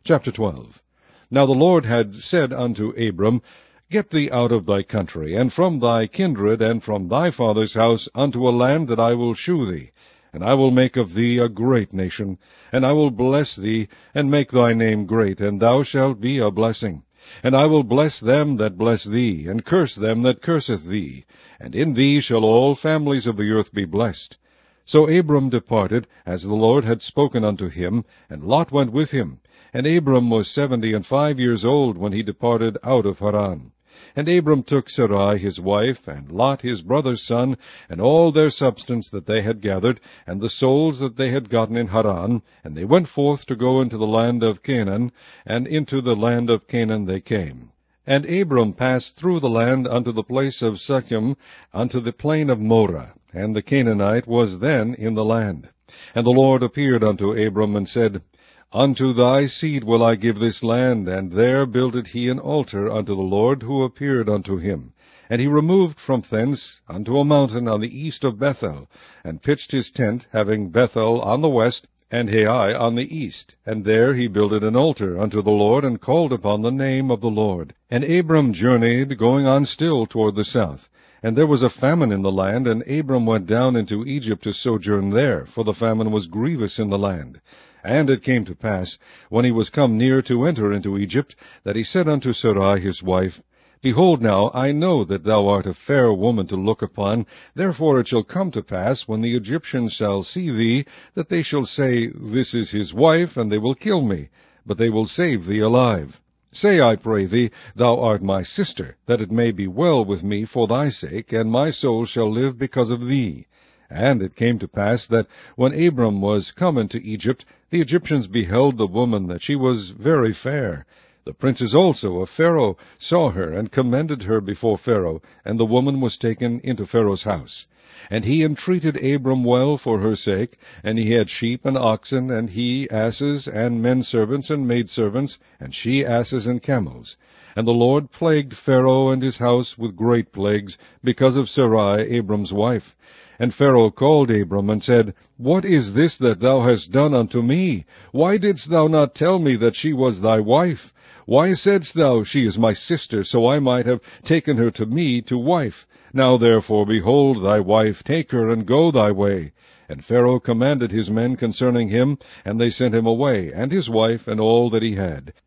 Chapter 12. Now the Lord had said unto Abram, Get thee out of thy country, and from thy kindred, and from thy father's house, unto a land that I will shew thee. And I will make of thee a great nation, and I will bless thee, and make thy name great, and thou shalt be a blessing. And I will bless them that bless thee, and curse them that curseth thee. And in thee shall all families of the earth be blessed. So Abram departed, as the Lord had spoken unto him, and Lot went with him. And Abram was 75 years old when he departed out of Haran. And Abram took Sarai his wife, and Lot his brother's son, and all their substance that they had gathered, and the souls that they had gotten in Haran, and they went forth to go into the land of Canaan, and into the land of Canaan they came. And Abram passed through the land unto the place of Shechem, unto the plain of Moreh, and the Canaanite was then in the land. And the Lord appeared unto Abram, and said, Unto thy seed will I give this land. And there builded he an altar unto the Lord, who appeared unto him. And he removed from thence unto a mountain on the east of Bethel, and pitched his tent, having Bethel on the west, and Hai on the east. And there he builded an altar unto the Lord, and called upon the name of the Lord. And Abram journeyed, going on still toward the south. And there was a famine in the land, and Abram went down into Egypt to sojourn there, for the famine was grievous in the land. And it came to pass, when he was come near to enter into Egypt, that he said unto Sarai his wife, Behold now, I know that thou art a fair woman to look upon. Therefore it shall come to pass, when the Egyptians shall see thee, that they shall say, This is his wife, and they will kill me, but they will save thee alive. Say, I pray thee, Thou art my sister, that it may be well with me for thy sake, and my soul shall live because of thee. And it came to pass that, when Abram was come into Egypt, the Egyptians beheld the woman, that she was very fair. The princes also of Pharaoh saw her, and commended her before Pharaoh, and the woman was taken into Pharaoh's house. And he entreated Abram well for her sake, and he had sheep and oxen, and he asses, and men servants and maidservants, and she asses and camels. And the Lord plagued Pharaoh and his house with great plagues, because of Sarai Abram's wife. And Pharaoh called Abram, and said, What is this that thou hast done unto me? Why didst thou not tell me that she was thy wife? Why saidst thou, She is my sister, so I might have taken her to me to wife? Now therefore, behold thy wife, take her, and go thy way. And Pharaoh commanded his men concerning him, and they sent him away, and his wife, and all that he had.